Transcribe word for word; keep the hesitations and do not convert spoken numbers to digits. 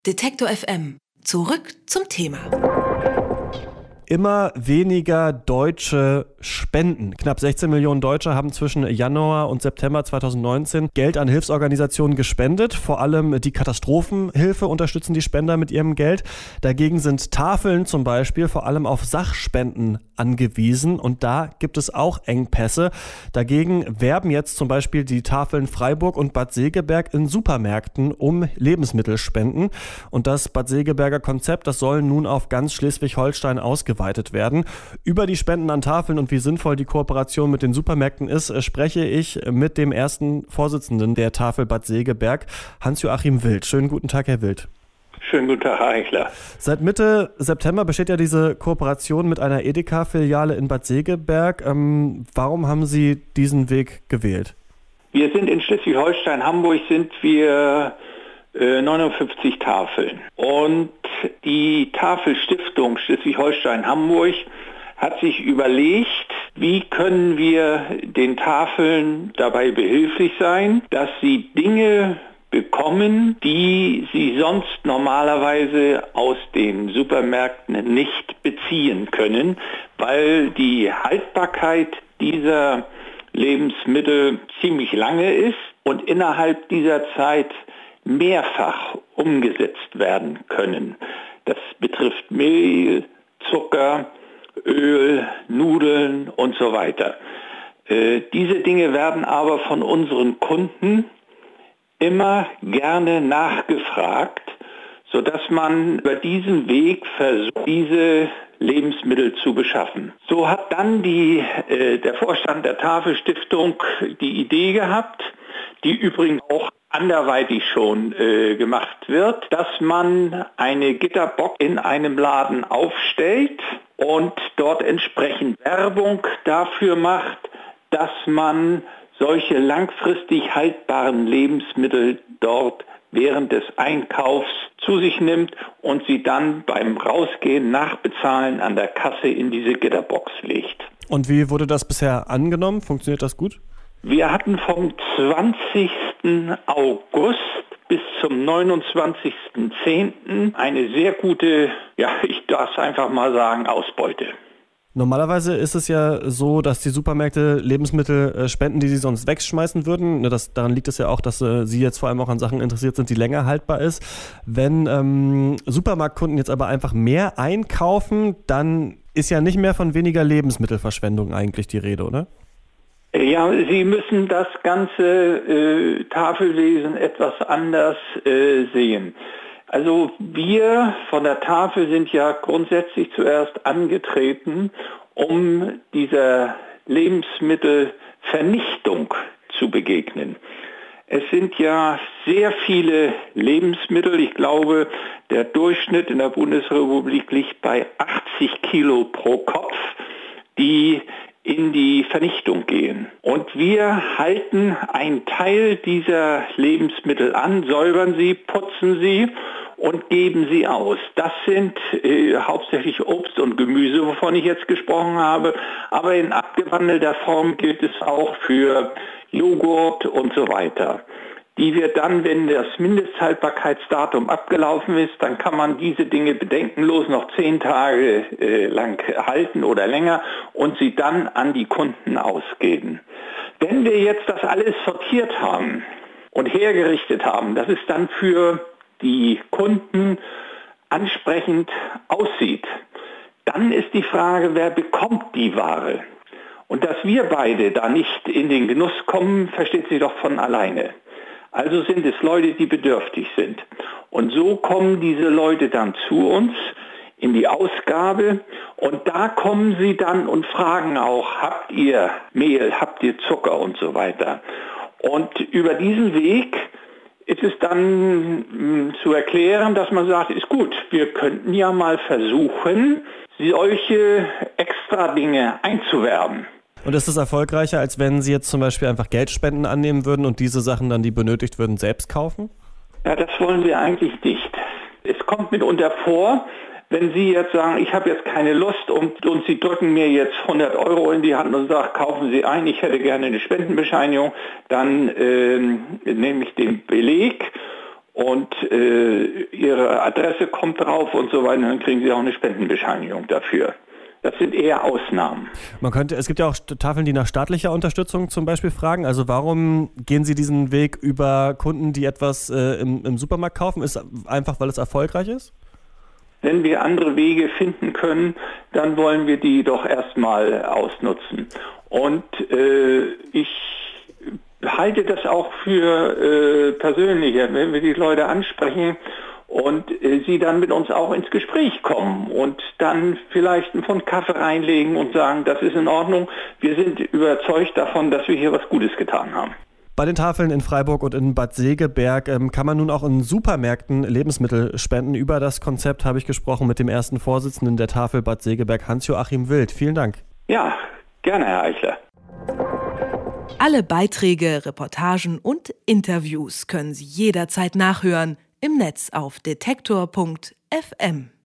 Detektor F M. Zurück zum Thema. Immer weniger Deutsche spenden. Knapp sechzehn Millionen Deutsche haben zwischen Januar und September zweitausendneunzehn Geld an Hilfsorganisationen gespendet. Vor allem die Katastrophenhilfe unterstützen die Spender mit ihrem Geld. Dagegen sind Tafeln zum Beispiel vor allem auf Sachspenden angewiesen und da gibt es auch Engpässe. Dagegen werben jetzt zum Beispiel die Tafeln Freiburg und Bad Segeberg in Supermärkten um Lebensmittelspenden. Und das Bad Segeberger Konzept, das soll nun auf ganz Schleswig-Holstein ausgeweitet werden. Über die Spenden an Tafeln und wie sinnvoll die Kooperation mit den Supermärkten ist, spreche ich mit dem ersten Vorsitzenden der Tafel Bad Segeberg, Hans-Joachim Wild. Schönen guten Tag, Herr Wild. Schönen guten Tag, Herr Eichler. Seit Mitte September besteht ja diese Kooperation mit einer Edeka-Filiale in Bad Segeberg. Ähm, warum haben Sie diesen Weg gewählt? Wir sind in Schleswig-Holstein, Hamburg sind wir äh, neunundfünfzig Tafeln. Und die Tafelstiftung Schleswig-Holstein-Hamburg hat sich überlegt, wie können wir den Tafeln dabei behilflich sein, dass sie Dinge bekommen, die sie sonst normalerweise aus den Supermärkten nicht beziehen können, weil die Haltbarkeit dieser Lebensmittel ziemlich lange ist und innerhalb dieser Zeit mehrfach umgesetzt werden können. Das betrifft Mehl, Zucker, Öl, Nudeln und so weiter. Äh, diese Dinge werden aber von unseren Kunden immer gerne nachgefragt, sodass man über diesen Weg versucht, diese Lebensmittel zu beschaffen. So hat dann die, äh, der Vorstand der Tafelstiftung die Idee gehabt, die übrigens auch anderweitig schon äh, gemacht wird, dass man eine Gitterbox in einem Laden aufstellt und dort entsprechend Werbung dafür macht, dass man solche langfristig haltbaren Lebensmittel dort während des Einkaufs zu sich nimmt und sie dann beim Rausgehen nachbezahlen an der Kasse in diese Gitterbox legt. Und wie wurde das bisher angenommen? Funktioniert das gut? Wir hatten vom zwanzigsten August bis zum neunundzwanzigsten zehnten eine sehr gute, ja, ich darf es einfach mal sagen, Ausbeute. Normalerweise ist es ja so, dass die Supermärkte Lebensmittel äh, spenden, die sie sonst wegschmeißen würden. Ne, das, daran liegt es ja auch, dass äh, Sie jetzt vor allem auch an Sachen interessiert sind, die länger haltbar ist. Wenn ähm, Supermarktkunden jetzt aber einfach mehr einkaufen, dann ist ja nicht mehr von weniger Lebensmittelverschwendung eigentlich die Rede, oder? Ja, Sie müssen das ganze äh, Tafelwesen etwas anders äh, sehen. Also wir von der Tafel sind ja grundsätzlich zuerst angetreten, um dieser Lebensmittelvernichtung zu begegnen. Es sind ja sehr viele Lebensmittel, ich glaube, der Durchschnitt in der Bundesrepublik liegt bei achtzig Kilo pro Kopf, die in die Vernichtung gehen. Und wir halten einen Teil dieser Lebensmittel an, säubern sie, putzen sie und geben sie aus. Das sind äh, hauptsächlich Obst und Gemüse, wovon ich jetzt gesprochen habe, aber in abgewandelter Form gilt es auch für Joghurt und so weiter, die wir dann, wenn das Mindesthaltbarkeitsdatum abgelaufen ist, dann kann man diese Dinge bedenkenlos noch zehn Tage äh, lang halten oder länger und sie dann an die Kunden ausgeben. Wenn wir jetzt das alles sortiert haben und hergerichtet haben, dass es dann für die Kunden ansprechend aussieht, dann ist die Frage, wer bekommt die Ware? Und dass wir beide da nicht in den Genuss kommen, versteht sich doch von alleine. Also sind es Leute, die bedürftig sind. Und so kommen diese Leute dann zu uns in die Ausgabe und da kommen sie dann und fragen auch, habt ihr Mehl, habt ihr Zucker und so weiter. Und über diesen Weg ist es dann mh, zu erklären, dass man sagt, ist gut, wir könnten ja mal versuchen, solche extra Dinge einzuwerben. Und ist es erfolgreicher, als wenn Sie jetzt zum Beispiel einfach Geldspenden annehmen würden und diese Sachen dann, die benötigt würden, selbst kaufen? Ja, das wollen wir eigentlich nicht. Es kommt mitunter vor, wenn Sie jetzt sagen, ich habe jetzt keine Lust und, und Sie drücken mir jetzt hundert Euro in die Hand und sagen, kaufen Sie ein, ich hätte gerne eine Spendenbescheinigung, dann äh, nehme ich den Beleg und äh, Ihre Adresse kommt drauf und so weiter, dann kriegen Sie auch eine Spendenbescheinigung dafür. Das sind eher Ausnahmen. Man könnte, es gibt ja auch Tafeln, die nach staatlicher Unterstützung zum Beispiel fragen. Also warum gehen Sie diesen Weg über Kunden, die etwas äh, im, im Supermarkt kaufen? Ist einfach, weil es erfolgreich ist? Wenn wir andere Wege finden können, dann wollen wir die doch erstmal ausnutzen. Und äh, ich halte das auch für äh, persönlicher, wenn wir die Leute ansprechen und äh, sie dann mit uns auch ins Gespräch kommen und dann vielleicht einen Pfund Kaffee reinlegen und sagen, das ist in Ordnung, wir sind überzeugt davon, dass wir hier was Gutes getan haben. Bei den Tafeln in Freiburg und in Bad Segeberg ähm, kann man nun auch in Supermärkten Lebensmittel spenden. Über das Konzept habe ich gesprochen mit dem ersten Vorsitzenden der Tafel Bad Segeberg, Hans-Joachim Wild. Vielen Dank. Ja, gerne, Herr Eichler. Alle Beiträge, Reportagen und Interviews können Sie jederzeit nachhören im Netz auf detektor punkt f m.